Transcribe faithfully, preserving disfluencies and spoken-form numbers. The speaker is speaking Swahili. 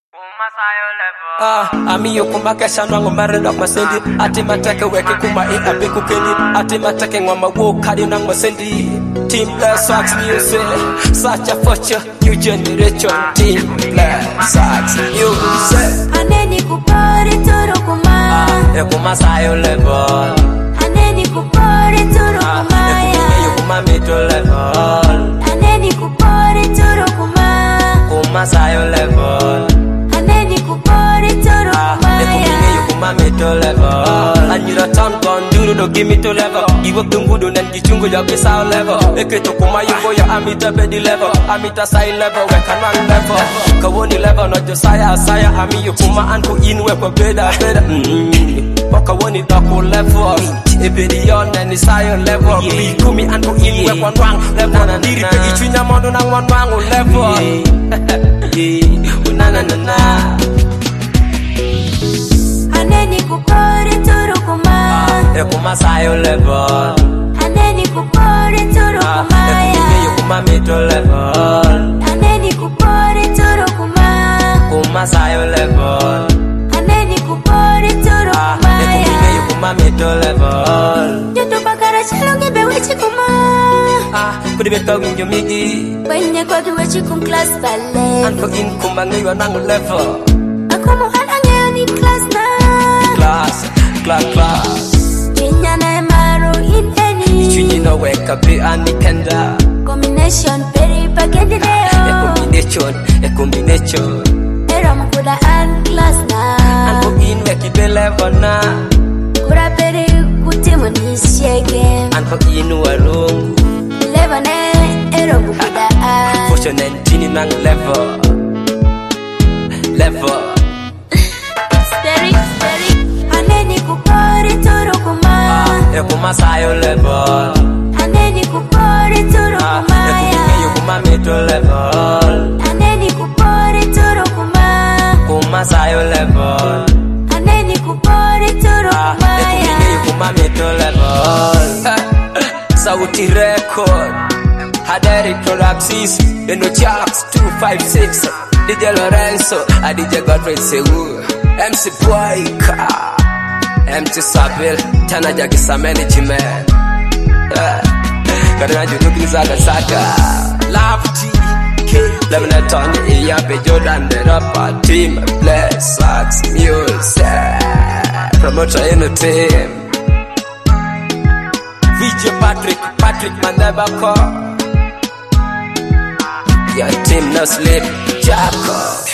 Ah, ami yo kuma kesha nwango mare nok masendi ati mateke weke kuma e abe kukeni ati mateke ngoma wo kadi nang masendi Team Black Sox music such a future new generation Team Black Sox music aneni kupori toro kuma e kuma sayo level aneni kupori toro kuma ya yo kuma middle level aneni kupori toro kuma kuma sayo level middle level and you don't turn gun do no give me to level you work the good and the jungle your place out level eke to kuma you go your amita bedi level amita side level we can run level kawoni level not just saya saya ami you kuma and to in we ko beda beda mm kawoni dako level e bedi on and the side level we kumi and to in we ko wang level na diri pe ichunya mondo na wan wang level na na na na aneni kupori toro kuma e kuma sayo level aneni kupori toro kuma ya e kuma middle level aneni kupori toro kuma kuma sayo level aneni kupori toro kuma ya e kuma middle level joto bakara chalonge be wechi kuma ah kudi be tawin yo migi wenye kwa ki wechi kum class bale anko in kuma ngiyo nang level akomo anange ni class na class class class Kenya na maro in any Chini no wake up and kenda combination very package deo a combination a combination era mkuda and class na anko in weki be level na kura peri kutimu ni shege anko in warungu level na era mkuda and fortune and chini nang level level e kuma sayo level aneni kupori toro kuma ya e kuma middle level aneni kupori toro kuma kuma sayo level aneni kupori toro kuma ya e kuma middle level Sauti record Haderi Productions Eno Jacks two five six D J Lorenzo a D J Godfrey Sewu M C Boyka M T Sabil Tana Jagisa Management Karena juduk Zaga Saga Love T K Lemon Tony Iyabe Jordan The Rapper Team Black Sox Music Promoter in the team V J Patrick Patrick Mandabako Your team no sleep Jacob